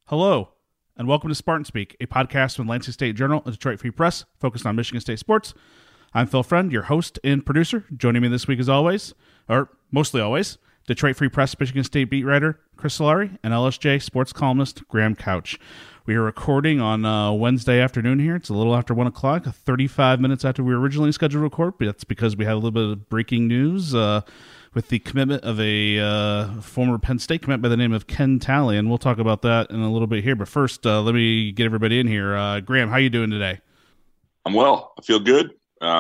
Hello, and welcome to Spartan Speak, a podcast from Lansing State Journal and Detroit Free Press focused on Michigan State sports. I'm Phil Friend, your host and producer. Joining me this week as always, or mostly always, Detroit Free Press Michigan State beat writer Chris Solari and LSJ sports columnist Graham Couch. We are recording on Wednesday afternoon here. It's a little after 1 o'clock, 35 minutes after we were originally scheduled to record, but that's because we had a little bit of breaking news with the commitment of a former Penn State commit by the name of Ken Talley, and we'll talk about that in a little bit here. But first, let me get everybody in here. Graham, how you doing today? I'm well. I feel good.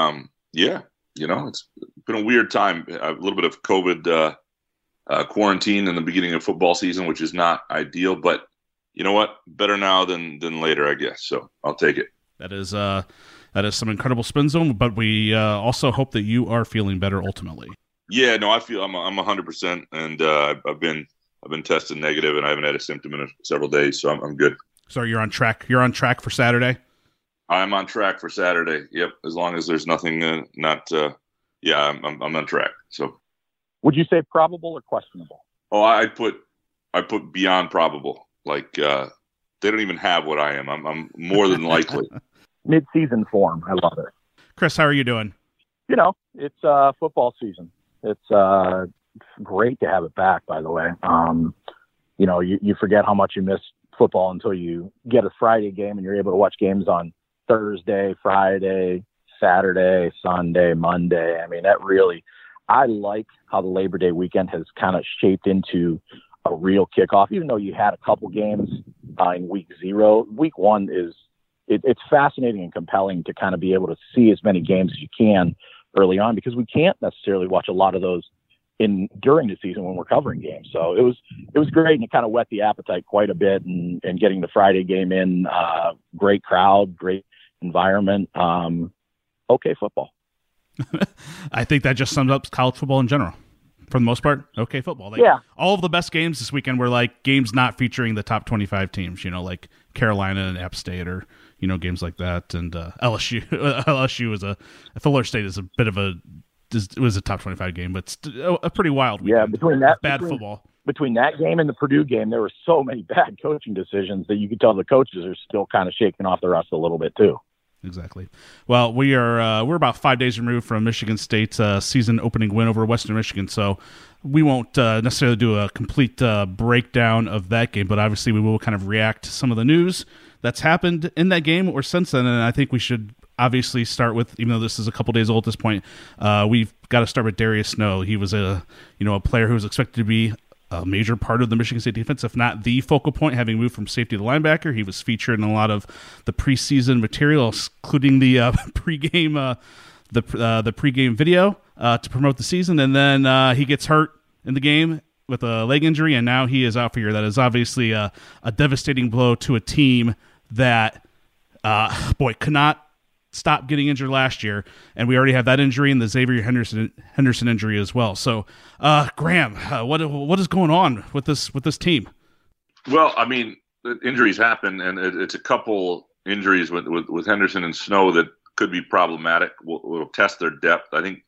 It's been a weird time. A little bit of COVID quarantine in the beginning of football season, which is not ideal, but you know what? Better now than later, I guess. So I'll take it. That is some incredible spin zone, but we also hope that you are feeling better ultimately. Yeah, no, I feel I'm 100%, and I've been tested negative, and I haven't had a symptom in several days, so I'm good. So you're on track. You're on track for Saturday. I'm on track for Saturday. Yep, as long as there's nothing I'm on track. So, would you say probable or questionable? Oh, I put beyond probable. Like they don't even have what I am. I'm more than likely. Mid-season form. I love it. Chris, how are you doing? You know, it's football season. It's great to have it back, by the way. You forget how much you miss football until you get a Friday game and you're able to watch games on Thursday, Friday, Saturday, Sunday, Monday. I mean, I like how the Labor Day weekend has kind of shaped into a real kickoff, even though you had a couple games in week 0. Week 1 it's fascinating and compelling to kind of be able to see as many games as you can early on, because we can't necessarily watch a lot of those during the season when we're covering games. So it was great, and it kind of whet the appetite quite a bit, and getting the Friday game in, great crowd, great environment. Okay football. I think that just sums up college football in general. For the most part, okay football. All of the best games this weekend were like games not featuring the top 25 teams, like Carolina and App State, or games like that. And LSU was Fuller State is a bit of it was a top 25 game, but a pretty wild weekend. Yeah, between football. Between that game and the Purdue game, there were so many bad coaching decisions that you could tell the coaches are still kind of shaking off the rust a little bit too. Exactly. Well, we're about 5 days removed from Michigan State's season opening win over Western Michigan, so we won't necessarily do a complete breakdown of that game, but obviously we will kind of react to some of the news that's happened in that game or since then, and I think we should obviously start with, even though this is a couple days old at this point, we've got to start with Darius Snow. He was a player who was expected to be a major part of the Michigan State defense, if not the focal point, having moved from safety to linebacker. He was featured in a lot of the preseason material, including the pregame video to promote the season. And then he gets hurt in the game with a leg injury, and now he is out for a year. That is obviously a devastating blow to a team that, could not stop getting injured last year, and we already have that injury and the Xavier Henderson injury as well. So, Graham, what is going on with this team? Well, I mean, injuries happen, and it's a couple injuries with Henderson and Snow that could be problematic. We'll test their depth. I think,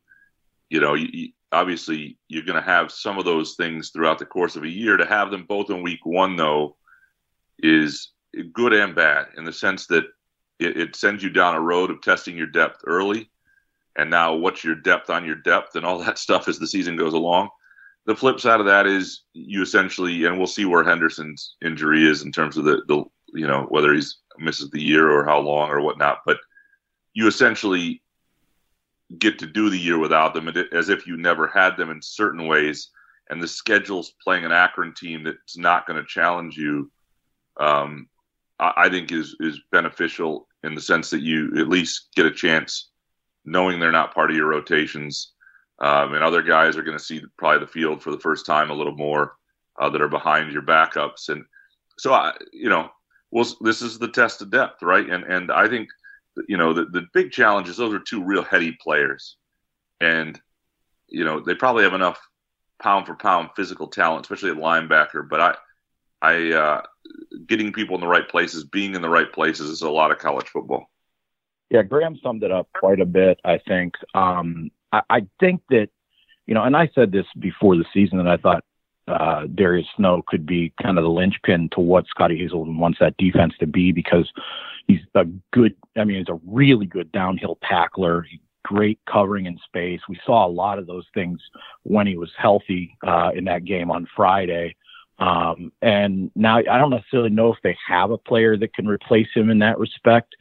obviously you're going to have some of those things throughout the course of a year. To have them both in week 1, though, is good and bad, in the sense that it sends you down a road of testing your depth early, and now what's your depth on your depth and all that stuff as the season goes along. The flip side of that is you essentially, and we'll see where Henderson's injury is in terms of the whether he's misses the year or how long or whatnot, but you essentially get to do the year without them as if you never had them in certain ways, and the schedule's playing an Akron team that's not going to challenge you, I think is beneficial in the sense that you at least get a chance knowing they're not part of your rotations. And other guys are going to see probably the field for the first time a little more that are behind your backups. And so, this is the test of depth, right? And I think, the big challenge is those are two real heady players. And, they probably have enough pound for pound physical talent, especially at linebacker. But I getting people in the right places, being in the right places is a lot of college football. Yeah, Graham summed it up quite a bit, I think. I think that, and I said this before the season, that I thought Darius Snow could be kind of the linchpin to what Scotty Hazelton wants that defense to be, because he's he's a really good downhill tackler. Great covering in space. We saw a lot of those things when he was healthy in that game on Friday. And now I don't necessarily know if they have a player that can replace him in that respect.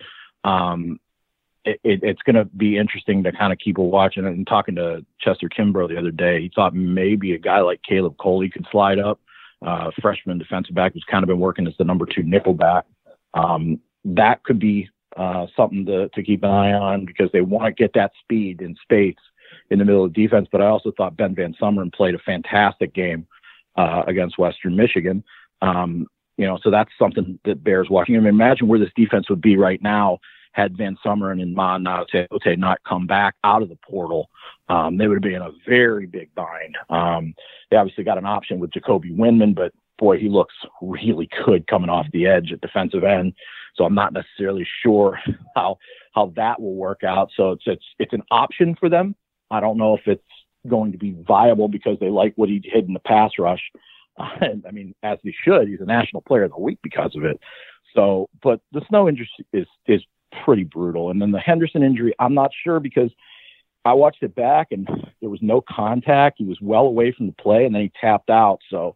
It's going to be interesting to kind of keep a watch. And talking to Chester Kimbrough the other day, he thought maybe a guy like Caleb Coley could slide up. Freshman defensive back who's kind of been working as the number 2 nickel back. That could be something to keep an eye on, because they want to get that speed and space in the middle of the defense. But I also thought Ben Van Sumeren played a fantastic game against Western Michigan. So that's something that bears watching. I mean, imagine where this defense would be right now had Van Sumeren and Ma Naote not come back out of the portal. They would have been in a very big bind. They obviously got an option with Jacoby Windman, but boy, he looks really good coming off the edge at defensive end. So I'm not necessarily sure how that will work out. So it's an option for them. I don't know if it's going to be viable because they like what he did in the pass rush. And I mean, as they should, he's a national player of the week because of it. So, but the Snow injury is pretty brutal. And then the Henderson injury, I'm not sure, because I watched it back and there was no contact. He was well away from the play and then he tapped out. So,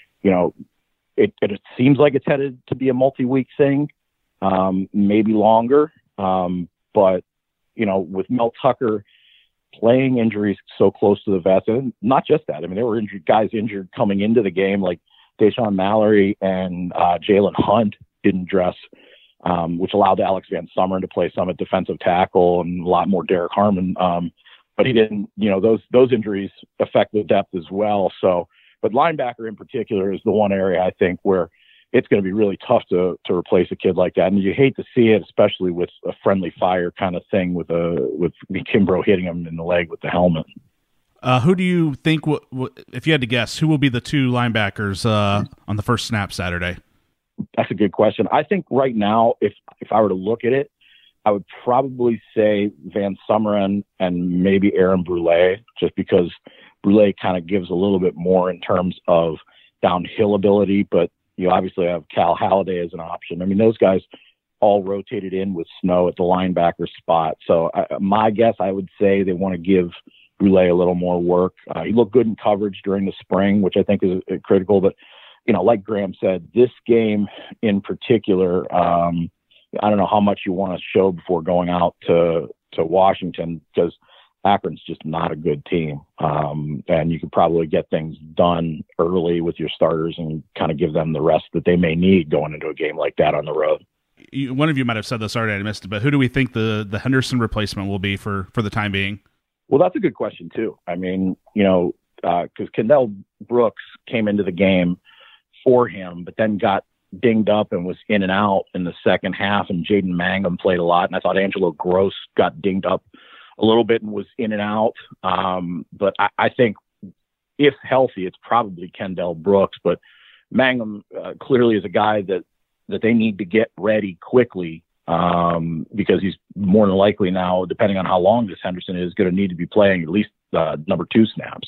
it seems like it's headed to be a multi-week thing. Maybe longer. But, with Mel Tucker playing injuries so close to the vest, and not just that, I mean, there were guys injured coming into the game, like Deshaun Mallory and Jalen Hunt didn't dress, which allowed Alex Van Sumeren to play some at defensive tackle and a lot more Derek Harmon. But he didn't, those injuries affect the depth as well. So, but linebacker in particular is the one area I think where it's going to be really tough to replace a kid like that. And you hate to see it, especially with a friendly fire kind of thing with Kimbrough hitting him in the leg with the helmet. Who do you think, if you had to guess, who will be the 2 linebackers on the first snap Saturday? That's a good question. I think right now, if I were to look at it, I would probably say Van Sumeren and maybe Aaron Brule, just because Brule kind of gives a little bit more in terms of downhill ability, but you obviously have Cal Halliday as an option. I mean, those guys all rotated in with Snow at the linebacker spot. So my guess, I would say they want to give Brule a little more work. He looked good in coverage during the spring, which I think is critical. But, like Graham said, this game in particular, I don't know how much you want to show before going out to Washington, because Akron's just not a good team. And you could probably get things done early with your starters and kind of give them the rest that they may need going into a game like that on the road. One of you might have said this already, I missed it, but who do we think the Henderson replacement will be for the time being? Well, that's a good question too. I mean, because Kendall Brooks came into the game for him, but then got dinged up and was in and out in the second half, and Jaden Mangum played a lot. And I thought Angelo Gross got dinged up a little bit and was in and out. But I think if healthy, it's probably Kendall Brooks, but Mangum clearly is a guy that they need to get ready quickly, because he's more than likely now, depending on how long this Henderson is, going to need to be playing at least number 2 snaps.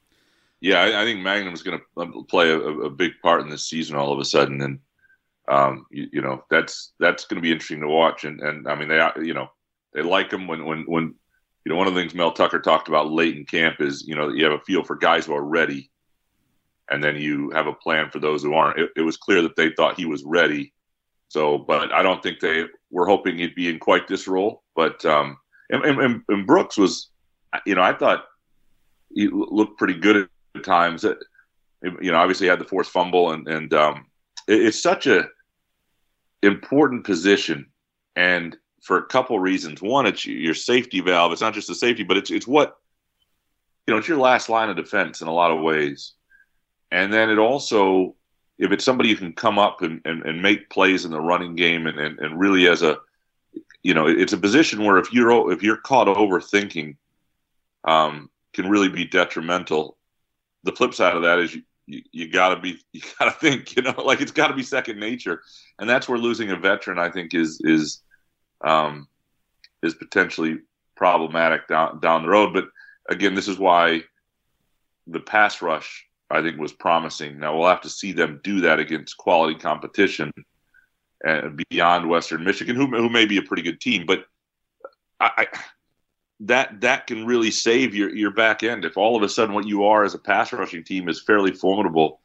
Yeah, I think Magnum's going to play a big part in this season all of a sudden. And, that's going to be interesting to watch. And I mean, they like him when one of the things Mel Tucker talked about late in camp is, you have a feel for guys who are ready, and then you have a plan for those who aren't. It was clear that they thought he was ready. So, but I don't think they were hoping he'd be in quite this role. But and Brooks was, I thought he looked pretty good at times. Obviously he had the forced fumble, and it's such a important position, and for a couple reasons. One, it's your safety valve. It's not just a safety, but it's what, it's your last line of defense in a lot of ways. And then it also, if it's somebody you can come up and make plays in the running game and really as a, it's a position where if you're caught overthinking, can really be detrimental. The flip side of that is you gotta think, like it's gotta be second nature. And that's where losing a veteran, I think, is potentially problematic down the road. But again, this is why the pass rush, I think was promising. Now we'll have to see them do that against quality competition and beyond Western Michigan, who may be a pretty good team, but that can really save your back end if all of a sudden what you are as a pass rushing team is fairly formidable,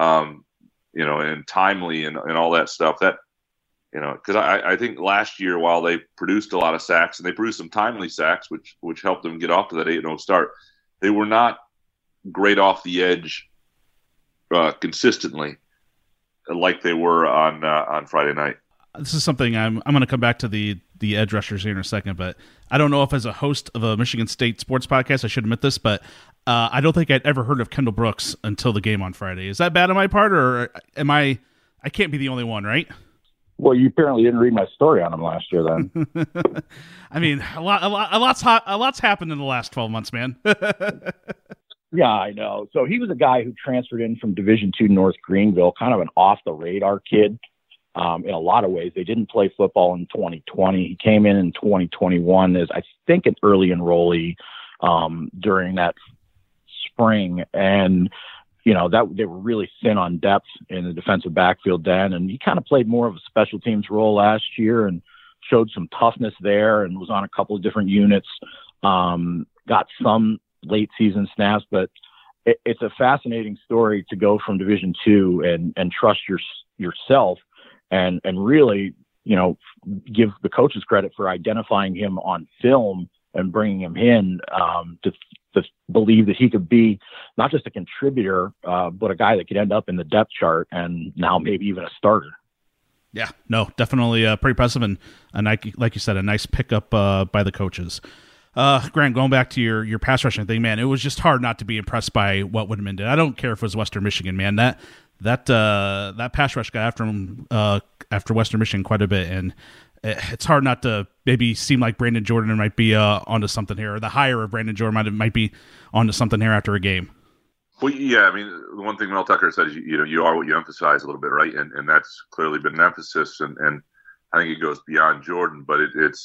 and timely and all that stuff. That because I think last year, while they produced a lot of sacks and they produced some timely sacks, which helped them get off to that 8-0 start, they were not great off the edge consistently like they were on Friday night. This is something I'm going to come back to the edge rushers here in a second, but I don't know if as a host of a Michigan State sports podcast I should admit this, but I don't think I'd ever heard of Kendall Brooks until the game on Friday. Is that bad on my part, or am I can't be the only one, right? Well, you apparently didn't read my story on him last year, then. I mean, a lot's happened in the last 12 months, man. Yeah, I know. So he was a guy who transferred in from Division II North Greenville, kind of an off-the-radar kid. In a lot of ways, they didn't play football in 2020. He came in 2021 as, I think, an early enrollee during that spring. And, that they were really thin on depth in the defensive backfield then. And he kind of played more of a special teams role last year and showed some toughness there and was on a couple of different units, got some late season snaps, but it's a fascinating story to go from Division II and trust yourself and really, give the coaches credit for identifying him on film and bringing him in to believe that he could be not just a contributor, but a guy that could end up in the depth chart and now maybe even a starter. Yeah, no, definitely pretty impressive and like you said, a nice pickup by the coaches. Grant, going back to your pass rushing thing, man, it was just hard not to be impressed by what Whitman did. I don't care if it was Western Michigan, man. That pass rush got after him after Western Michigan quite a bit, and it's hard not to maybe seem like Brandon Jordan might be onto something here, or the hire of Brandon Jordan might be onto something here after a game. Well, yeah, I mean, the one thing Mel Tucker said is, you are what you emphasize a little bit, right? And that's clearly been an emphasis, and I think it goes beyond Jordan, but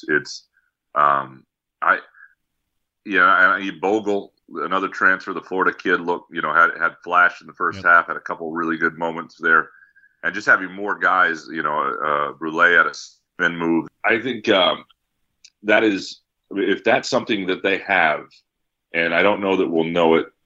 Bogle, another transfer, the Florida kid, had flash in the first half, had a couple really good moments there, and just having more guys, Brule had a spin move. I think that is, if that's something that they have, and I don't know that we'll know it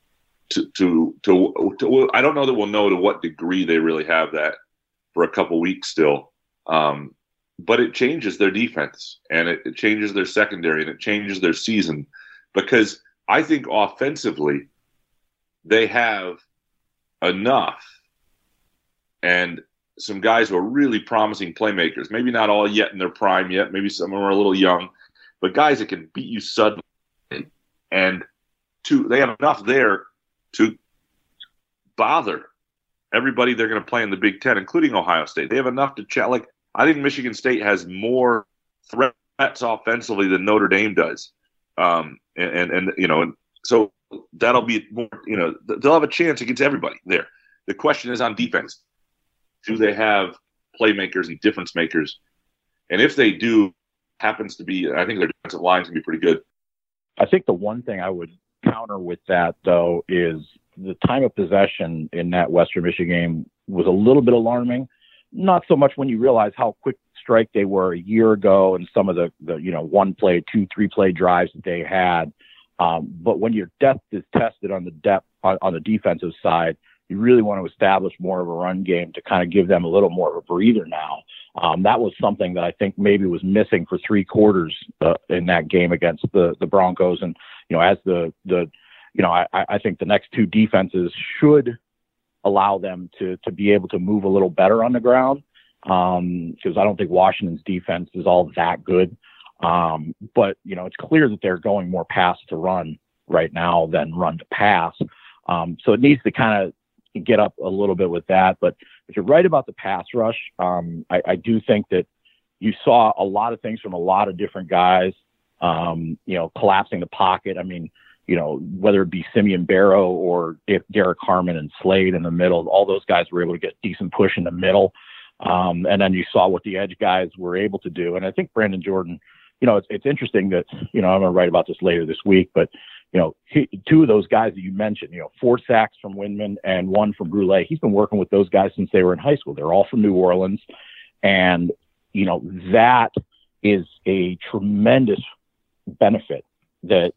I don't know that we'll know to what degree they really have that for a couple weeks still. But it changes their defense, and it changes their secondary, and it changes their season, because I think offensively they have enough and some guys who are really promising playmakers, maybe not all yet in their prime yet, maybe some are a little young, but guys that can beat you suddenly. And they have enough there to bother everybody they're going to play in the Big Ten, including Ohio State. They have enough to chat. I think Michigan State has more threats offensively than Notre Dame does. So that'll be more, they'll have a chance against everybody there. The question is on defense. Do they have playmakers and difference makers? And if they do, happens to be, I think their defensive line can be pretty good. I think the one thing I would counter with that, though, is the time of possession in that Western Michigan game was a little bit alarming. Not so much when you realize how quick strike they were a year ago and some of the 1 play, 2, 3 play drives that they had. But when your depth is tested on the defensive side, you really want to establish more of a run game to kind of give them a little more of a breather now. That was something that I think maybe was missing for 3 quarters in that game against the Broncos. And, as I think the next 2 defenses should allow them to be able to move a little better on the ground. Because I don't think Washington's defense is all that good. But, it's clear that they're going more pass to run right now than run to pass. So it needs to kind of get up a little bit with that. But you're right about the pass rush. I do think that you saw a lot of things from a lot of different guys, collapsing the pocket. I mean, whether it be Simeon Barrow or Derek Harmon and Slade in the middle, all those guys were able to get decent push in the middle. And then you saw what the edge guys were able to do. And I think Brandon Jordan, it's interesting that, I'm going to write about this later this week, but, two of those guys that you mentioned, 4 sacks from Windman and 1 from Brule. He's been working with those guys since they were in high school. They're all from New Orleans. And, that is a tremendous benefit that,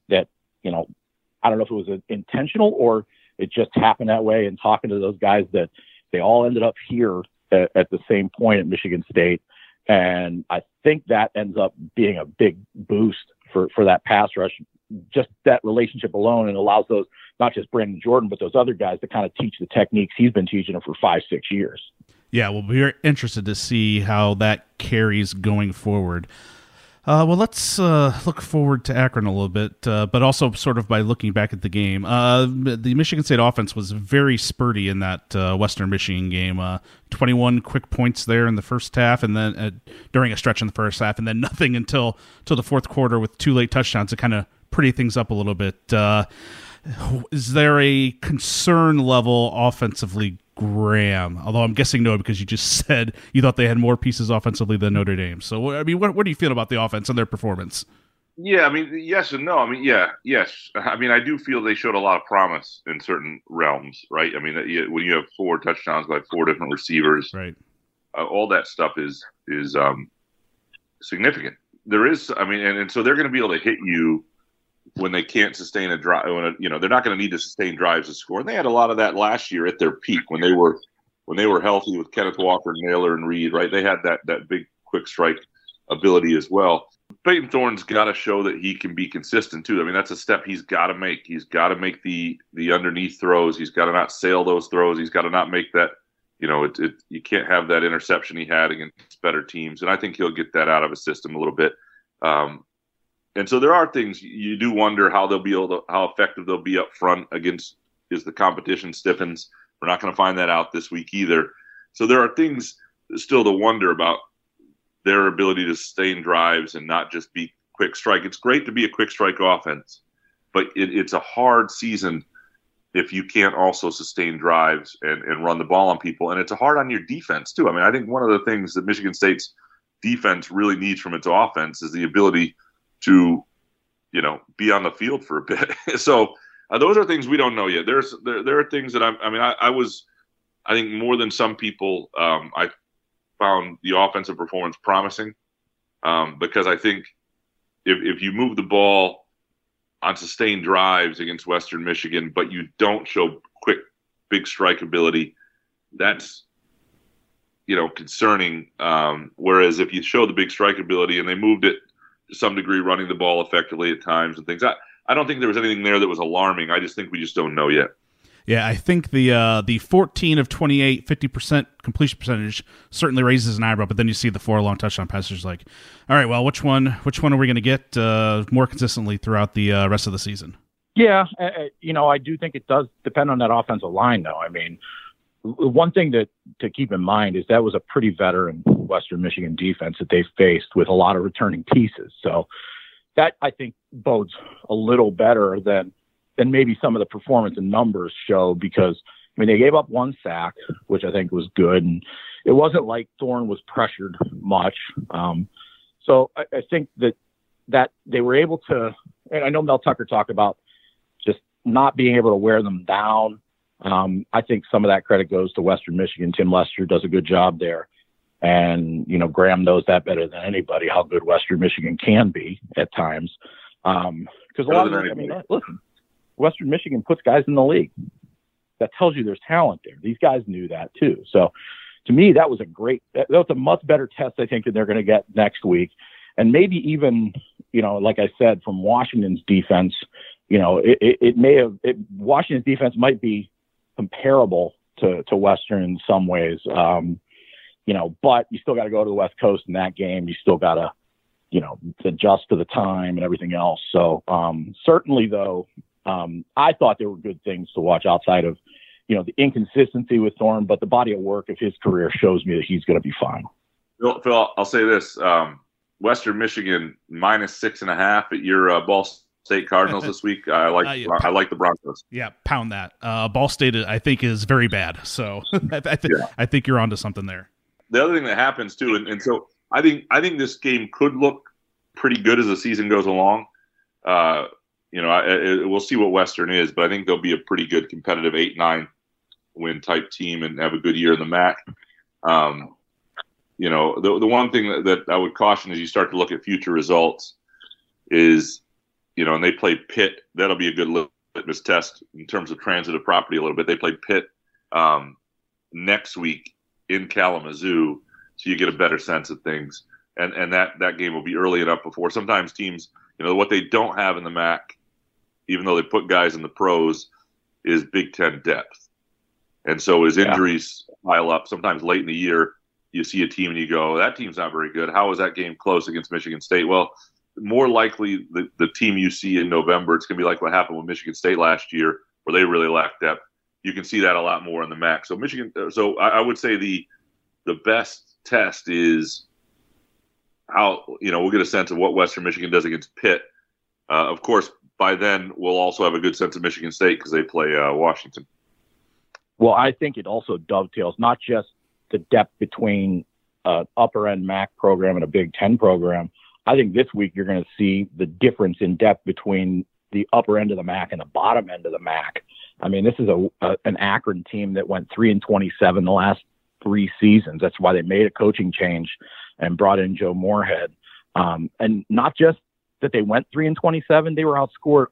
I don't know if it was intentional or it just happened that way. And talking to those guys, that they all ended up here at the same point at Michigan State. And I think that ends up being a big boost for that pass rush, just that relationship alone, and allows those, not just Brandon Jordan, but those other guys to kind of teach the techniques he's been teaching them for 5-6 years. Yeah, we'll be very interested to see how that carries going forward. Well, let's look forward to Akron a little bit, but also sort of by looking back at the game. The Michigan State offense was very spurty in that Western Michigan game. 21 quick points there in the first half, and then during a stretch in the first half, and then nothing until the fourth quarter with 2 late touchdowns to kind of pretty things up a little bit. Is there a concern level offensively, Graham? Although I'm guessing no, because you just said you thought they had more pieces offensively than Notre Dame. So, I mean, what do you feel about the offense and their performance? Yeah, I mean, yes and no. I mean, yes. I mean, I do feel they showed a lot of promise in certain realms, right? I mean, when you have 4 touchdowns by 4 different receivers, right? All that stuff is significant. There is, I mean, and so they're going to be able to hit you when they can't sustain a drive. They're not going to need to sustain drives to score. And they had a lot of that last year at their peak when they were healthy with Kenneth Walker, Naylor, and Reed. Right, they had that big quick strike ability as well. Peyton Thorne's got to show that he can be consistent too. I mean, that's a step he's got to make. He's got to make the underneath throws. He's got to not sail those throws. He's got to not make that. You can't have that interception he had against better teams. And I think he'll get that out of his system a little bit. And so there are things you do wonder how effective they'll be up front against as the competition stiffens. We're not going to find that out this week either. So there are things still to wonder about their ability to sustain drives and not just be quick strike. It's great to be a quick strike offense, but it's a hard season if you can't also sustain drives and run the ball on people. And it's hard on your defense too. I mean, I think one of the things that Michigan State's defense really needs from its offense is the ability to, be on the field for a bit. So those are things we don't know yet. There are things that I think more than some people, I found the offensive performance promising because I think if you move the ball on sustained drives against Western Michigan, but you don't show quick, big strike ability, that's, concerning. Whereas if you show the big strike ability and they moved it to some degree, running the ball effectively at times and things, I don't think there was anything there that was alarming. I just think we just don't know yet. Yeah, I think the 14 of 28, 50% completion percentage certainly raises an eyebrow, but then you see the 4 long touchdown passes like, all right, well, which one are we going to get more consistently throughout the rest of the season? Yeah, I do think it does depend on that offensive line, though. I mean, one thing to keep in mind is that was a pretty veteran Western Michigan defense that they faced with a lot of returning pieces. So that, I think, bodes a little better than maybe some of the performance and numbers show, because they gave up 1 sack, which I think was good, and it wasn't like Thorne was pressured much. So I think that they were able to, and I know Mel Tucker talked about just not being able to wear them down. I think some of that credit goes to Western Michigan. Tim Lester does a good job there. And, Graham knows that better than anybody, how good Western Michigan can be at times. Because a lot of listen, Western Michigan puts guys in the league. That tells you there's talent there. These guys knew that too. So to me, that was a much better test, I think, that they're going to get next week. And maybe even, like I said, from Washington's defense, Washington's defense might be comparable to Western in some ways. But you still got to go to the West Coast in that game. You still got to, adjust to the time and everything else. So certainly, though, I thought there were good things to watch outside of, the inconsistency with Thorne, but the body of work of his career shows me that he's going to be fine. Phil, I'll say this. Western Michigan -6.5 at your Ball State Cardinals this week. I like the Broncos. Yeah, pound that. Ball State, I think, is very bad. So I think you're onto something there. The other thing that happens too, and so I think this game could look pretty good as the season goes along. we'll see what Western is, but I think they'll be a pretty good competitive 8-9 win type team and have a good year in the MAC. The one thing that I would caution as you start to look at future results is, and they play Pitt. That'll be a good litmus test in terms of transitive property a little bit. They play Pitt next week in Kalamazoo, so you get a better sense of things. And that game will be early enough before. Sometimes teams, what they don't have in the MAC, even though they put guys in the pros, is Big Ten depth. And so as injuries pile up, sometimes late in the year, you see a team and you go, that team's not very good. How was that game close against Michigan State? Well, more likely the team you see in November, it's going to be like what happened with Michigan State last year, where they really lacked depth. You can see that a lot more in the MAC. So I would say the best test is how, we'll get a sense of what Western Michigan does against Pitt. Of course, by then we'll also have a good sense of Michigan State because they play Washington. Well, I think it also dovetails not just the depth between upper end MAC program and a Big Ten program. I think this week you're going to see the difference in depth between the upper end of the MAC and the bottom end of the MAC. I mean, this is an Akron team that went 3-27 the last 3 seasons. That's why they made a coaching change and brought in Joe Moorhead. And not just that they went 3-27, they were outscored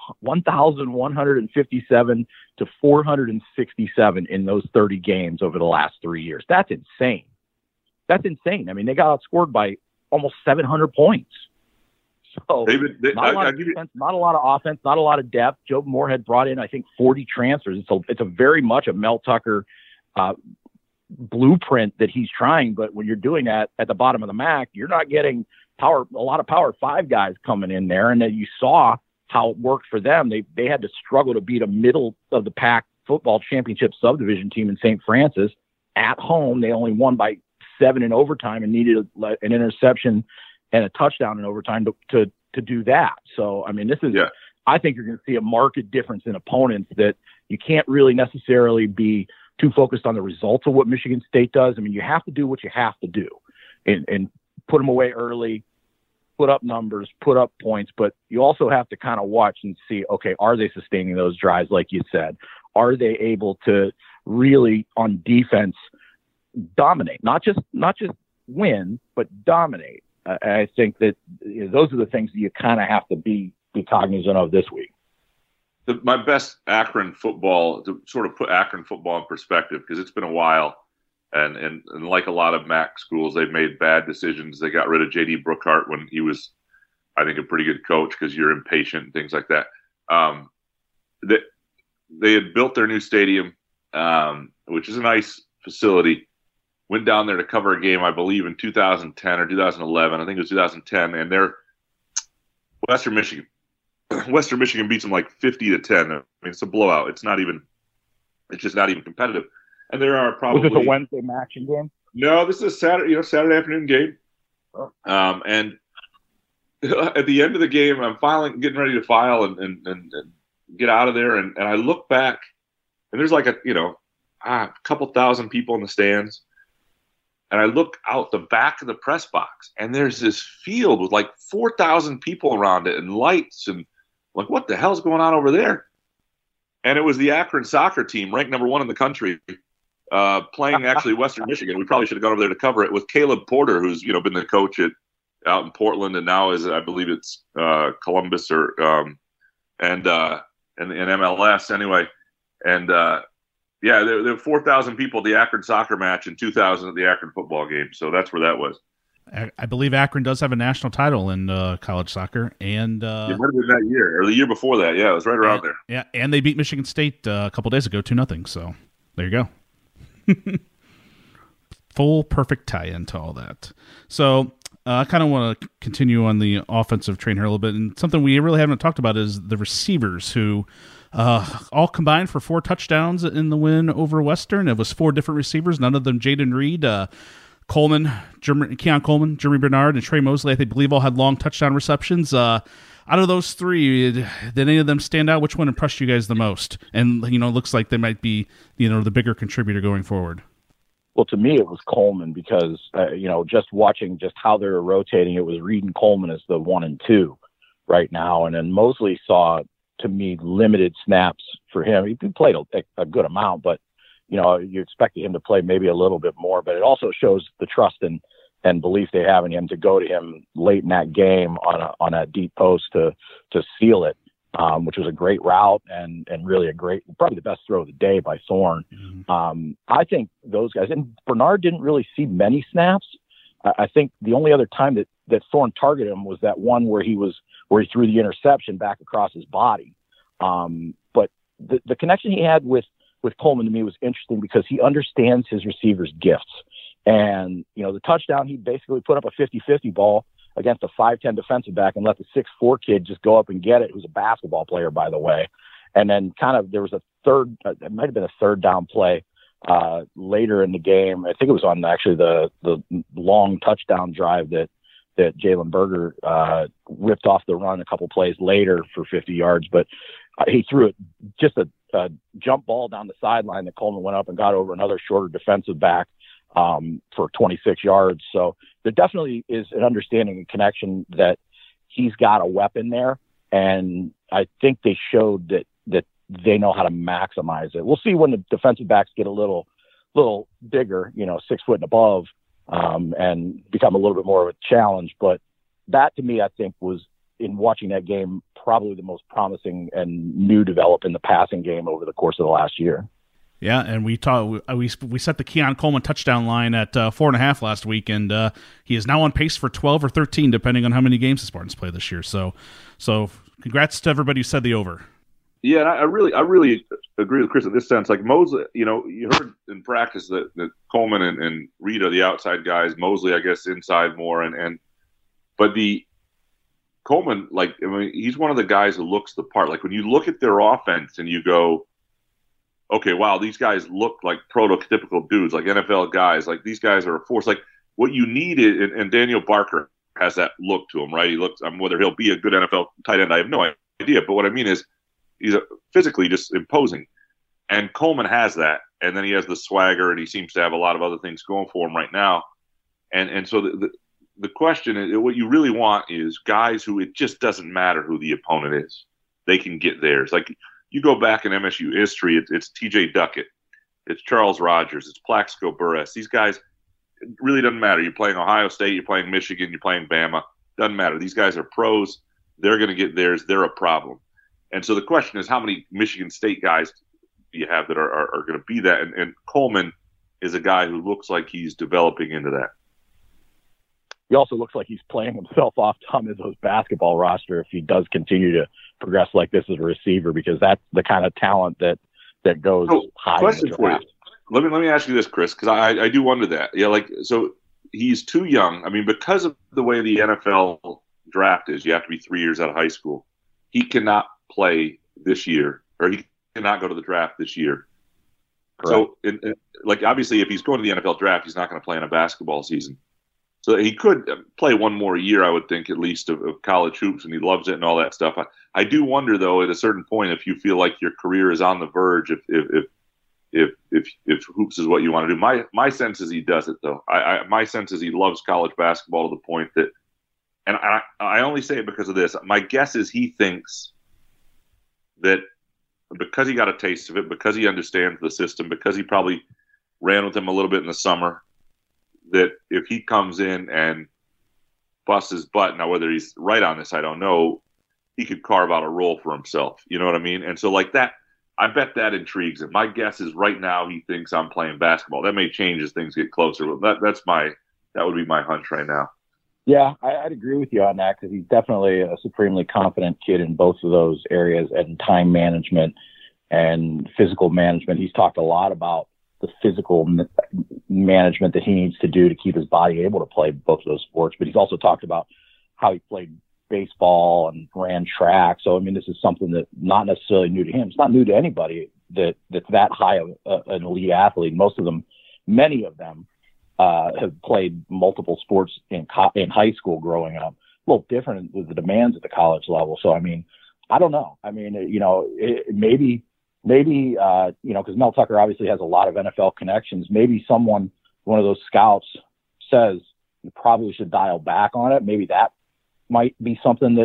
1,157 to 467 in those 30 games over the last 3 years. That's insane. I mean, they got outscored by almost 700 points. So not a lot of defense, not a lot of offense, not a lot of depth. Joe Moorhead brought in, I think, 40 transfers. It's a very much a Mel Tucker blueprint that he's trying. But when you're doing that at the bottom of the MAC, you're not getting a lot of Power 5 guys coming in there. And then you saw how it worked for them. They had to struggle to beat a middle of the pack football championship subdivision team in St. Francis at home. They only won by 7 in overtime and needed an interception and a touchdown in overtime to do that. So, I mean, I think you're going to see a marked difference in opponents that you can't really necessarily be too focused on the results of what Michigan State does. I mean, you have to do what you have to do and put them away early, put up numbers, put up points, but you also have to kind of watch and see, okay, are they sustaining those drives? Like you said, are they able to really on defense dominate, not just win, but dominate? I think that those are the things that you kind of have to be cognizant of this week. My best Akron football, to sort of put Akron football in perspective, because it's been a while, and like a lot of MAC schools, they've made bad decisions. They got rid of J.D. Brookhart when he was, I think, a pretty good coach because you're impatient and things like that. They had built their new stadium, which is a nice facility. Went down there to cover a game, I believe, in 2010 or 2011. I think it was 2010, and they're Western Michigan. Western Michigan beats them like 50-10. I mean, it's a blowout. It's just not even competitive. And there are probably. Was this a Wednesday action game? No, this is a Saturday afternoon game. Oh. And at the end of the game, I'm getting ready to file and get out of there, and I look back, and there's like a couple thousand people in the stands. And I look out the back of the press box, and there's this field with like 4,000 people around it and lights, and like, what the hell's going on over there? And it was the Akron soccer team, ranked number 1 in the country, playing actually Western Michigan. We probably should have gone over there to cover it with Caleb Porter, who's been the coach out in Portland, and now is, I believe it's Columbus or and MLS anyway, and. Yeah, there were 4,000 people at the Akron soccer match and 2,000 at the Akron football game. So that's where that was. I believe Akron does have a national title in college soccer. And it might have been that year or the year before that. Yeah, it was right around there. Yeah, and they beat Michigan State a couple days ago 2-0. So there you go. Full perfect tie-in to all that. So I kind of want to continue on the offensive train here a little bit. And something we really haven't talked about is the receivers who all combined for 4 touchdowns in the win over Western. It was 4 different receivers, none of them Jaden Reed, Keon Coleman, Jeremy Bernard, and Trey Mosley. I believe all had long touchdown receptions. Out of those 3, did any of them stand out? Which one impressed you guys the most? And, it looks like they might be, the bigger contributor going forward. Well, to me, it was Coleman because, just watching just how they were rotating, it was Reed and Coleman as the 1 and 2. right now. And then Mosley saw, to me, limited snaps for him. He played a good amount, but you expected him to play maybe a little bit more. But it also shows the trust and belief they have in him to go to him late in that game on a deep post to seal it, which was a great route and really probably the best throw of the day by Thorne. Mm-hmm. I think those guys, and Bernard didn't really see many snaps. I think the only other time that Thorne targeted him was that one where he threw the interception back across his body. But the connection he had with Coleman to me was interesting because he understands his receivers' gifts. And, the touchdown, he basically put up a 50-50 ball against a 5'10" defensive back and let the 6'4" kid just go up and get it, who's a basketball player, by the way. And then there was it might have been a third down play later in the game. I think it was on actually the long touchdown drive that Jalen Berger ripped off the run a couple plays later for 50 yards. But he threw it just a jump ball down the sideline that Coleman went up and got over another shorter defensive back for 26 yards. So there definitely is an understanding and connection that he's got a weapon there. And I think they showed that they know how to maximize it. We'll see when the defensive backs get a little bigger, 6 foot and above, and become a little bit more of a challenge. But that, to me, I think was, in watching that game, probably the most promising and new develop in the passing game over the course of the last year. Yeah, and we set the Keon Coleman touchdown line at 4.5 last week, and he is now on pace for 12 or 13, depending on how many games the Spartans play this year. So congrats to everybody who said the over. Yeah, and I really agree with Chris in this sense. Like Mosley, you heard in practice that Coleman and Reed are the outside guys. Mosley, I guess, inside more, but the Coleman, he's one of the guys who looks the part. Like when you look at their offense and you go, okay, wow, these guys look like prototypical dudes, like NFL guys. Like these guys are a force. Like what you need is, and Daniel Barker has that look to him, right? He looks, whether he'll be a good NFL tight end, I have no idea. But what I mean is he's physically just imposing. And Coleman has that. And then he has the swagger, and he seems to have a lot of other things going for him right now. And so the question is, what you really want is guys who it just doesn't matter who the opponent is. They can get theirs. Like, you go back in MSU history, it's T.J. Duckett, it's Charles Rogers, it's Plaxico Burress. These guys, it really doesn't matter. You're playing Ohio State, you're playing Michigan, you're playing Bama. Doesn't matter. These guys are pros. They're going to get theirs. They're a problem. And so the question is, how many Michigan State guys do you have that are going to be that? And Coleman is a guy who looks like he's developing into that. He also looks like he's playing himself off Tom Izzo's basketball roster if he does continue to progress like this as a receiver, because that's the kind of talent that goes high. Question for you. Let me ask you this, Chris, because I do wonder that. Yeah, so he's too young. Because of the way the NFL draft is, you have to be 3 years out of high school. He cannot play this year, or he cannot go to the draft this year. Correct. So, obviously, if he's going to the NFL draft, he's not going to play in a basketball season. So he could play one more year, I would think, at least of college hoops, and he loves it and all that stuff. I do wonder, though, at a certain point, if you feel like your career is on the verge, if hoops is what you want to do. My sense is he does it, though. My sense is he loves college basketball to the point that, and I only say it because of this. My guess is he thinks that because he got a taste of it, because he understands the system, because he probably ran with him a little bit in the summer, that if he comes in and busts his butt, now whether he's right on this, I don't know, he could carve out a role for himself. You know what I mean? And so that, I bet that intrigues him. My guess is right now he thinks I'm playing basketball. That may change as things get closer, but that would be my hunch right now. Yeah, I'd agree with you on that, because he's definitely a supremely confident kid in both of those areas, and time management and physical management. He's talked a lot about the physical management that he needs to do to keep his body able to play both of those sports. But he's also talked about how he played baseball and ran track. So, this is something that's not necessarily new to him. It's not new to anybody that's that high of an elite athlete. Many of them have played multiple sports in high school growing up. A little different with the demands at the college level. So, I don't know. Maybe, because Mel Tucker obviously has a lot of NFL connections. Maybe one of those scouts says you probably should dial back on it. Maybe that might be something that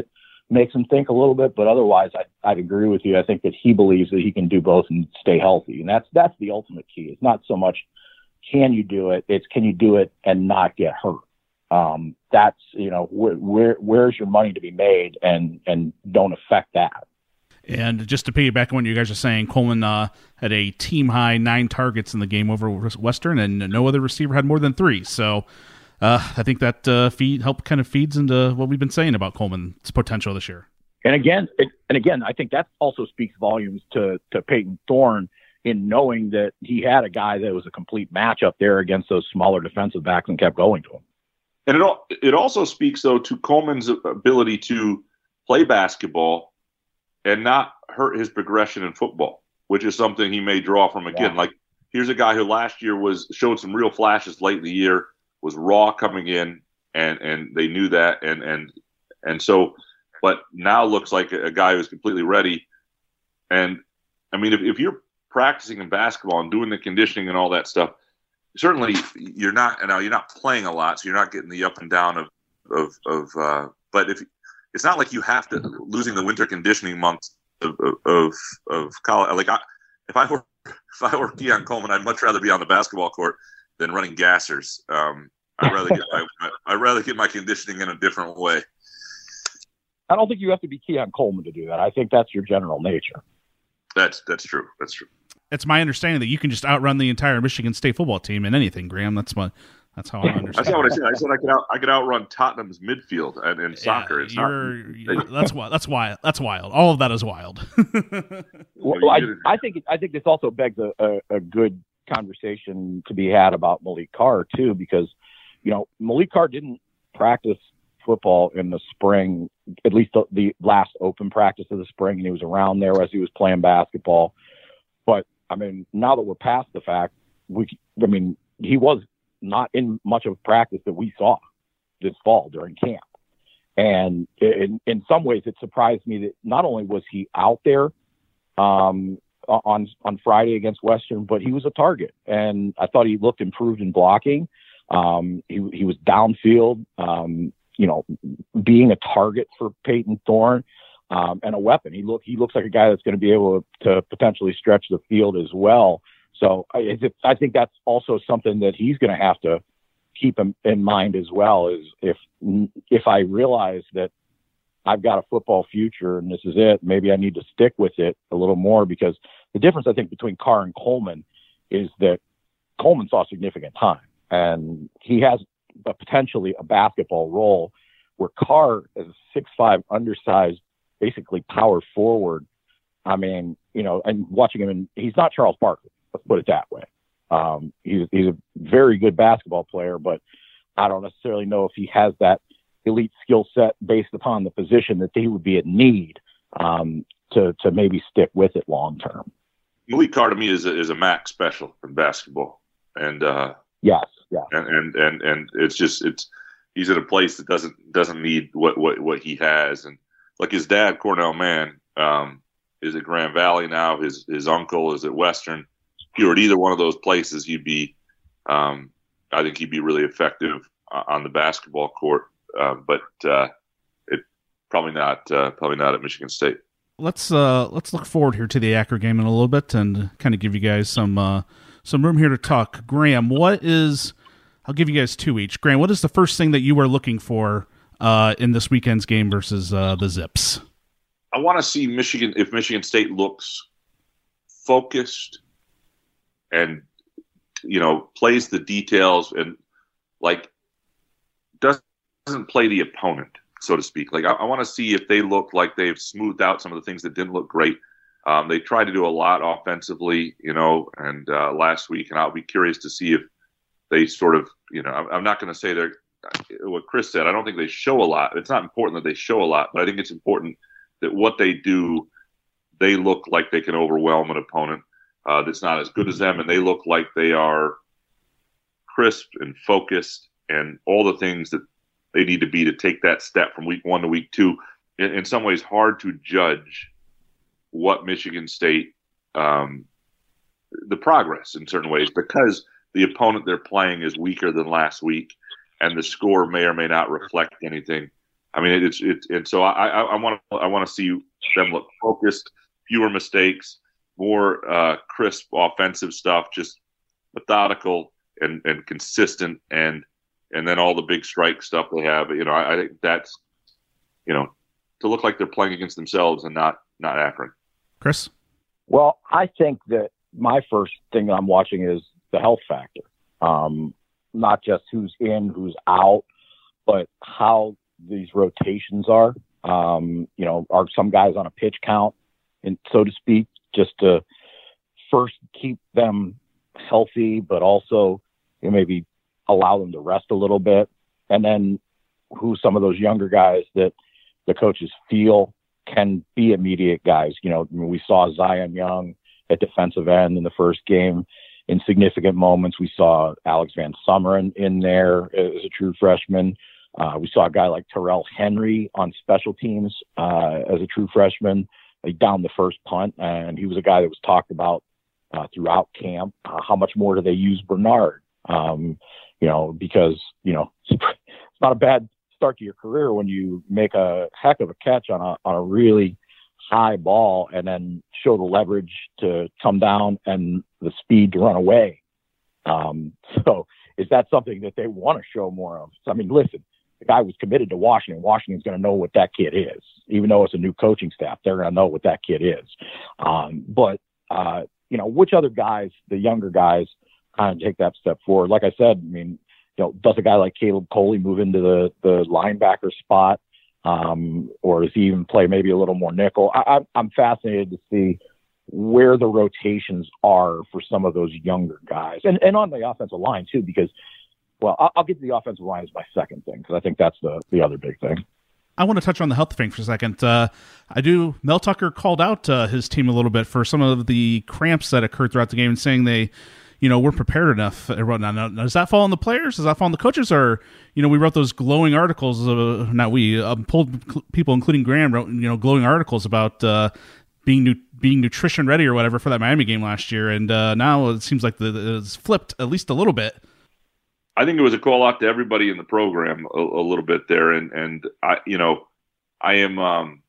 makes him think a little bit, but otherwise I'd agree with you. I think that he believes that he can do both and stay healthy. And that's the ultimate key. It's not so much can you do it, it's can you do it and not get hurt. That's, where's your money to be made, and don't affect that. And just to piggyback on what you guys are saying, Coleman had a team-high 9 targets in the game over Western, and no other receiver had more than 3. So I think that feeds into what we've been saying about Coleman's potential this year. And again, I think that also speaks volumes to Peyton Thorne in knowing that he had a guy that was a complete matchup there against those smaller defensive backs and kept going to him. And it also speaks, though, to Coleman's ability to play basketball and not hurt his progression in football, which is something he may draw from again. Yeah. Like, here's a guy who last year showed some real flashes late in the year, was raw coming in, and they knew that, and so, but now looks like a guy who's completely ready. And I mean, if you're practicing in basketball and doing the conditioning and all that stuff, certainly you're not playing a lot, so you're not getting the up and down of but if it's not like you have to losing the winter conditioning months of college. Like if I were Keon Coleman, I'd much rather be on the basketball court than running gassers. I'd rather get my conditioning in a different way. I don't think you have to be Keon Coleman to do that. I think that's your general nature. That's true. That's true. It's my understanding that you can just outrun the entire Michigan State football team in anything, Graham. That's how I understand. That's not what I said. I said I could outrun Tottenham's midfield in soccer. It's that's wild. That's wild. All of that is wild. Well, I think this also begs a good conversation to be had about Malik Carr too, because Malik Carr didn't practice football in the spring, at least the last open practice of the spring, and he was around there as he was playing basketball. But I mean, now that we're past the fact, he was not in much of practice that we saw this fall during camp. And in some ways, it surprised me that not only was he out there on Friday against Western, but he was a target. And I thought he looked improved in blocking. He was downfield, being a target for Peyton Thorne. And a weapon. He looks like a guy that's going to be able to potentially stretch the field as well. So I think that's also something that he's going to have to keep in mind as well. Is if I realize that I've got a football future and this is it, maybe I need to stick with it a little more, because the difference I think between Carr and Coleman is that Coleman saw significant time and he has potentially a basketball role, where Carr is a 6'5" undersized, basically power forward. I mean, and watching him, and he's not Charles Barkley, let's put it that way. He's a very good basketball player, but I don't necessarily know if he has that elite skill set based upon the position that he would be in need to maybe stick with it long term. Malik Carr to me is a MAC special in basketball, and yes, and he's in a place that doesn't need what he has. And like his dad, Cornell Mann, is at Grand Valley now. His uncle is at Western. If you were at either one of those places, he'd be, I think he'd be really effective on the basketball court. But it probably not at Michigan State. Let's look forward here to the Akron game in a little bit and kind of give you guys some room here to talk. Graham, I'll give you guys 2 each. Graham, what is the first thing that you are looking for in this weekend's game versus the Zips? I want to see if Michigan State looks focused and plays the details and doesn't play the opponent, so to speak. I want to see if they look like they've smoothed out some of the things that didn't look great. They tried to do a lot offensively, and last week, and I'll be curious to see if they sort of, I'm not going to say they're what Chris said. I don't think they show a lot. It's not important that they show a lot, but I think it's important that what they do, they look like they can overwhelm an opponent that's not as good as them, and they look like they are crisp and focused and all the things that they need to be to take that step from week 1 to week 2. In some ways, hard to judge what Michigan State, the progress in certain ways, because the opponent they're playing is weaker than last week, and the score may or may not reflect anything. I mean, and so I want to see them look focused, fewer mistakes, more crisp offensive stuff, just methodical and consistent, and then all the big strike stuff they have. I think that's, to look like they're playing against themselves and not Akron. Chris? Well, I think that my first thing that I'm watching is the health factor. Not just who's in, who's out, but how these rotations are. Are some guys on a pitch count, and so to speak, just to first keep them healthy, but also maybe allow them to rest a little bit. And then who some of those younger guys that the coaches feel can be immediate guys. We saw Zion Young at defensive end in the first game in significant moments. We saw Alex Van Sumeren in there as a true freshman. We saw a guy like Terrell Henry on special teams as a true freshman. He downed the first punt, and he was a guy that was talked about throughout camp. How much more do they use Bernard? Because it's not a bad start to your career when you make a heck of a catch on a really high ball and then show the leverage to come down and the speed to run away. So is that something that they want to show more of? So, I mean, listen, the guy was committed to Washington. Washington's going to know what that kid is. Even though it's a new coaching staff, they're going to know what that kid is. But which other guys, the younger guys, kind of take that step forward? Like I said, I mean, does a guy like Caleb Coley move into the linebacker spot? Or does he even play maybe a little more nickel? I'm fascinated to see where the rotations are for some of those younger guys. And on the offensive line, too, because, well, I'll get to the offensive line as my second thing, because I think that's the other big thing. I want to touch on the health thing for a second. Mel Tucker called out his team a little bit for some of the cramps that occurred throughout the game and saying they we're prepared enough. Now, does that fall on the players? Does that fall on the coaches? Or, we wrote those glowing articles. Pulled people, including Graham, wrote, glowing articles about being nutrition ready or whatever for that Miami game last year. And now it seems like it's flipped at least a little bit. I think it was a call out to everybody in the program a little bit there. And I am,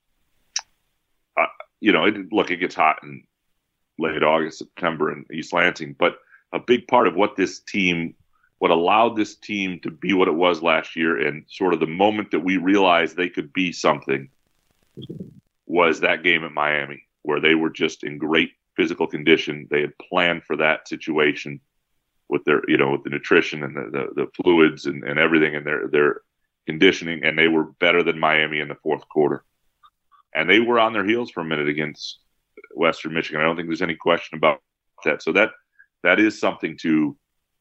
it gets hot in late August, September in East Lansing, but a big part of what allowed this team to be what it was last year, and sort of the moment that we realized they could be something, was that game at Miami, where they were just in great physical condition. They had planned for that situation with their, with the nutrition and the fluids and everything, and their conditioning, and they were better than Miami in the fourth quarter. And they were on their heels for a minute against Western Michigan. I don't think there's any question about that. So that is something to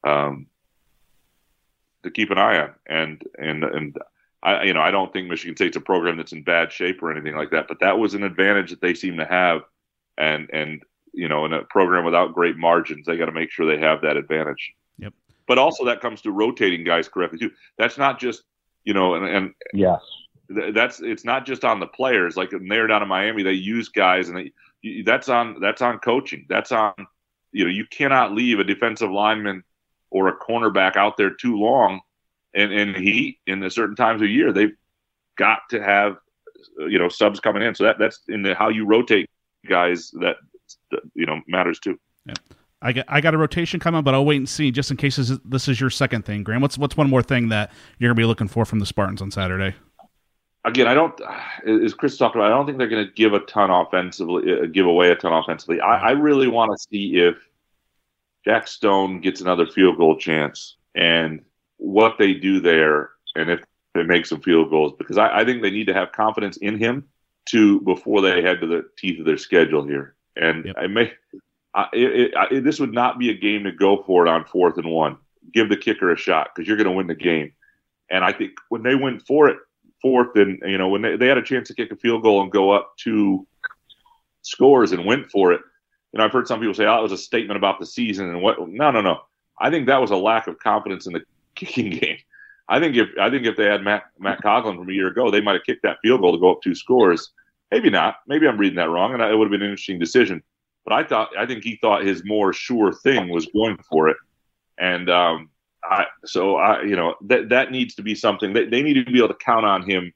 keep an eye on. And I don't think Michigan State's a program that's in bad shape or anything like that, but that was an advantage that they seem to have. And in a program without great margins, they got to make sure they have that advantage. Yep. But also that comes to rotating guys correctly too. That's not just, and yes, it's not just on the players. Like when they're down in Miami, they use guys, and that's on coaching. That's on, you cannot leave a defensive lineman or a cornerback out there too long. And in the certain times of year, they've got to have, subs coming in. So that's in how you rotate guys that, matters too. Yeah. I got a rotation coming, but I'll wait and see just in case this is your second thing, Graham. What's one more thing that you're going to be looking for from the Spartans on Saturday? Again, as Chris talked about, I don't think they're going to give away a ton offensively. I really want to see if Jack Stone gets another field goal chance and what they do there, and if they make some field goals, because I think they need to have confidence in him before they head to the teeth of their schedule here. And yep. This would not be a game to go for it on 4th and 1. Give the kicker a shot, because you're going to win the game. And I think when they went for it, 4th, and when they had a chance to kick a field goal and go up 2 scores and went for it, I've heard some people say, "Oh, it was a statement about the season." And what? No. I think that was a lack of confidence in the kicking game. I think if they had Matt Coughlin from a year ago, they might have kicked that field goal to go up 2 scores. Maybe not. Maybe I'm reading that wrong, and it would have been an interesting decision. But I think he thought his more sure thing was going for it, and that needs to be something they need to be able to count on him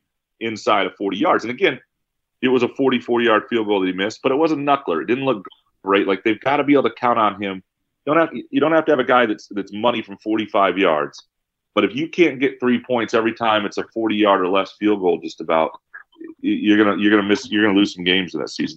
inside of 40 yards. And again, it was a 44-yard field goal that he missed, but it was a knuckler. It didn't look great. Like, they've got to be able to count on him. You don't have to have a guy that's money from 45 yards. But if you can't get 3 points every time it's a 40-yard or less field goal, just about, you're gonna lose some games in that season.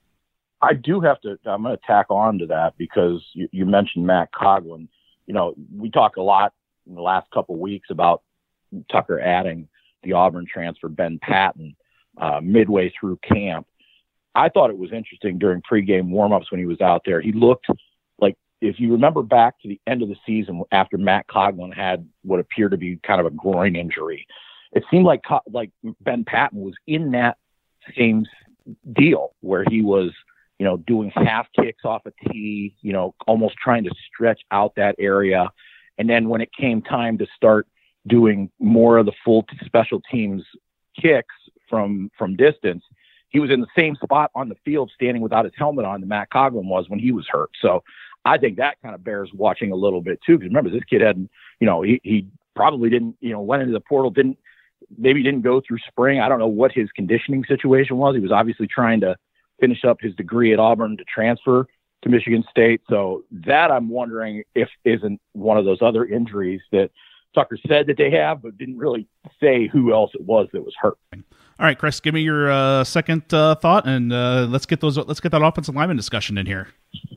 I'm gonna tack on to that because you mentioned Matt Coughlin. You know, we talked a lot in the last couple of weeks about Tucker adding the Auburn transfer Ben Patton midway through camp. I thought it was interesting during pregame warmups when he was out there. He looked like, if you remember back to the end of the season after Matt Coughlin had what appeared to be kind of a groin injury, it seemed like Ben Patton was in that same deal where he was, you know, doing half kicks off a tee, you know, almost trying to stretch out that area. And then when it came time to start doing more of the full special teams kicks from distance, he was in the same spot on the field standing without his helmet on that Matt Coughlin was when he was hurt. So I think that kind of bears watching a little bit too, because remember, this kid hadn't, you know, he probably didn't, you know, went into the portal, maybe didn't go through spring. I don't know what his conditioning situation was. He was obviously trying to finish up his degree at Auburn to transfer to Michigan State. So that I'm wondering if isn't one of those other injuries that Tucker said that they have, but didn't really say who else it was that was hurt. All right, Chris, give me your second thought, and let's get that offensive lineman discussion in here.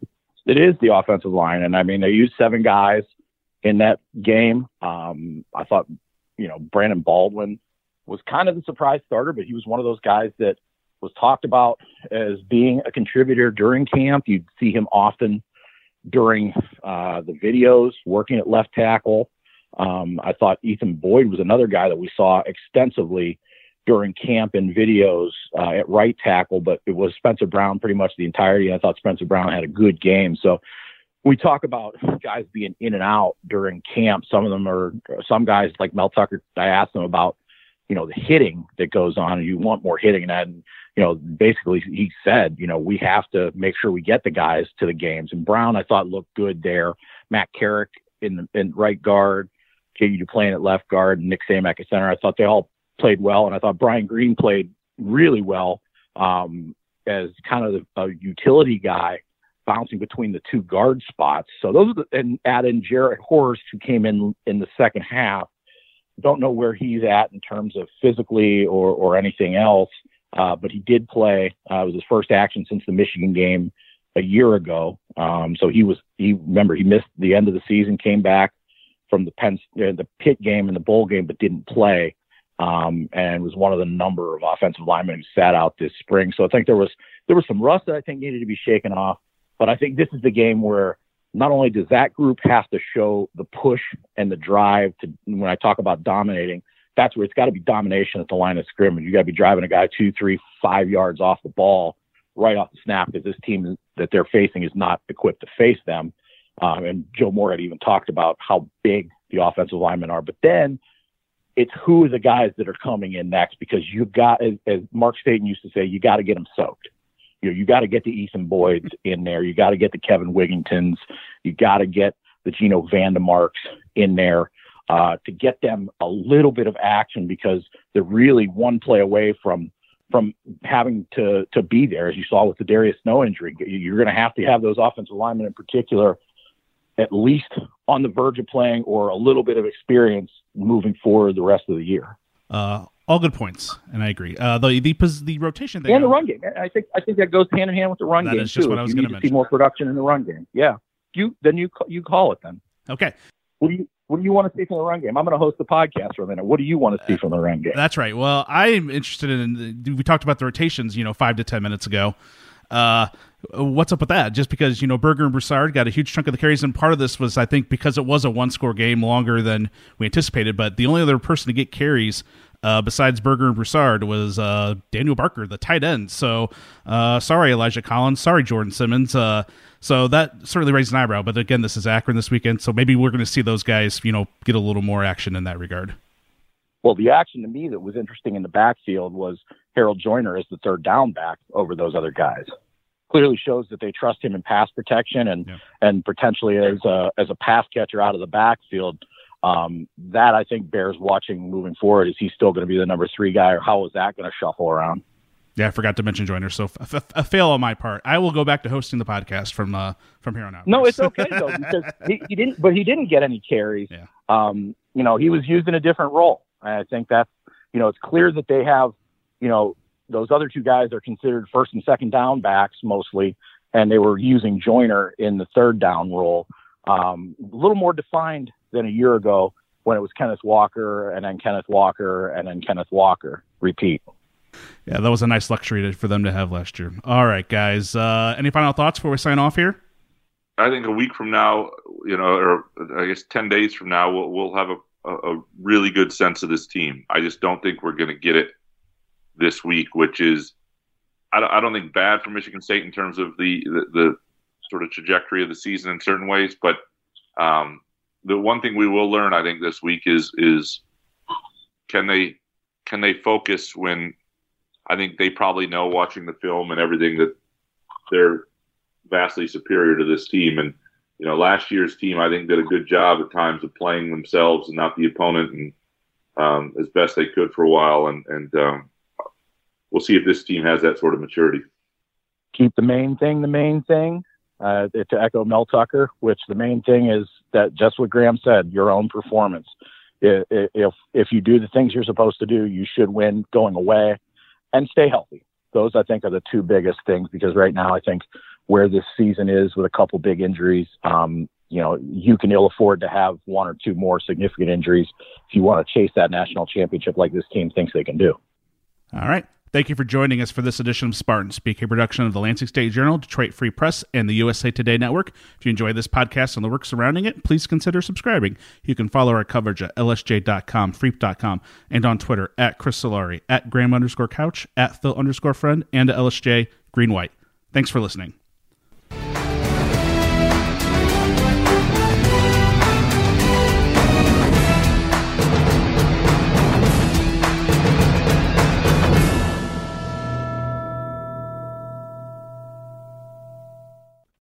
It is the offensive line, and I mean, they used 7 guys in that game. I thought, you know, Brandon Baldwin was kind of the surprise starter, but he was one of those guys that was talked about as being a contributor during camp. You'd see him often during the videos working at left tackle. I thought Ethan Boyd was another guy that we saw extensively during camp and videos at right tackle, but it was Spencer Brown pretty much the entirety. I thought Spencer Brown had a good game. So we talk about guys being in and out during camp. Some guys like Mel Tucker, I asked them about, you know, the hitting that goes on, and you want more hitting. And, you know, basically he said, you know, we have to make sure we get the guys to the games. And Brown, I thought, looked good there. Matt Carrick in right guard, J.D. Duplain at left guard, and Nick Samak at center. I thought they all played well, and I thought Brian Green played really well as kind of a utility guy bouncing between the 2 guard spots. So those are and add in Jarrett Horst, who came in the second half. Don't know where he's at in terms of physically or anything else, but he did play. It was his first action since the Michigan game a year ago. So he missed the end of the season, came back from the Pitt game and the bowl game, but didn't play. And was one of the number of offensive linemen who sat out this spring. So I think there was some rust that I think needed to be shaken off, but I think this is the game where not only does that group have to show the push and the drive to, when I talk about dominating, that's where it's got to be domination at the line of scrimmage. You got to be driving a guy 2, 3, 5 yards off the ball right off the snap, because this team that they're facing is not equipped to face them. And Joe Moore had even talked about how big the offensive linemen are, but then it's who are the guys that are coming in next, because you've got, as Mark Staten used to say, you got to get them soaked. You got to get the Ethan Boyds in there. You got to get the Kevin Wigingtons. You got to get the Gino Vandemarks in there to get them a little bit of action, because they're really one play away from having to be there. As you saw with the Darius Snow injury, you're going to have those offensive linemen in particular at least on the verge of playing or a little bit of experience moving forward the rest of the year. All good points, and I agree. The rotation thing and the run game. I think that goes hand in hand with the run game is just too. What I was going to mention. See more production in the run game. Yeah, you call it then. Okay. What do you want to see from the run game? I'm going to host the podcast for a minute. What do you want to see from the run game? That's right. Well, I'm interested in. We talked about the rotations, 5 to 10 minutes ago. What's up with that? Just because, Berger and Broussard got a huge chunk of the carries, and part of this was, I think, because it was a one-score game longer than we anticipated, but the only other person to get carries besides Berger and Broussard was Daniel Barker, the tight end. So, sorry, Elijah Collins. Sorry, Jordan Simmons. So that certainly raised an eyebrow, but again, this is Akron this weekend, so maybe we're going to see those guys, get a little more action in that regard. Well, the action to me that was interesting in the backfield was Harold Joyner as the third down back over those other guys. Clearly shows that they trust him in pass protection and potentially as a pass catcher out of the backfield. That I think bears watching moving forward. Is he still going to be the number 3 guy, or how is that going to shuffle around? Yeah, I forgot to mention Joyner. So a fail on my part. I will go back to hosting the podcast from here on out. No, it's okay though, because he didn't get any carries. Yeah. He was used in a different role. I think that's, it's clear that they have, those other 2 guys are considered first and second down backs mostly, and they were using Joyner in the third down role. A little more defined than a year ago when it was Kenneth Walker and then Kenneth Walker and then Kenneth Walker repeat. Yeah, that was a nice luxury for them to have last year. All right, guys. Any final thoughts before we sign off here? I think a week from now, or I guess 10 days from now, we'll have a really good sense of this team. I just don't think we're going to get it this week, which is, I don't think bad for Michigan State in terms of the sort of trajectory of the season in certain ways. But the one thing we will learn, I think, this week is can they focus when I think they probably know, watching the film and everything, that they're vastly superior to this team. And, last year's team, I think, did a good job at times of playing themselves and not the opponent, and as best they could for a while. And we'll see if this team has that sort of maturity. Keep the main thing. To echo Mel Tucker, which the main thing is that, just what Graham said, your own performance. If you do the things you're supposed to do, you should win going away, and stay healthy. Those, I think, are the 2 biggest things, because right now I think where this season is with a couple big injuries, you can ill afford to have 1 or 2 more significant injuries if you want to chase that national championship like this team thinks they can do. All right. Thank you for joining us for this edition of Spartan Speak, a production of the Lansing State Journal, Detroit Free Press, and the USA Today Network. If you enjoy this podcast and the work surrounding it, please consider subscribing. You can follow our coverage at lsj.com, freep.com, and on Twitter at Chris Solari, at Graham_Couch, at Phil_Friend, and at LSJ Green White. Thanks for listening.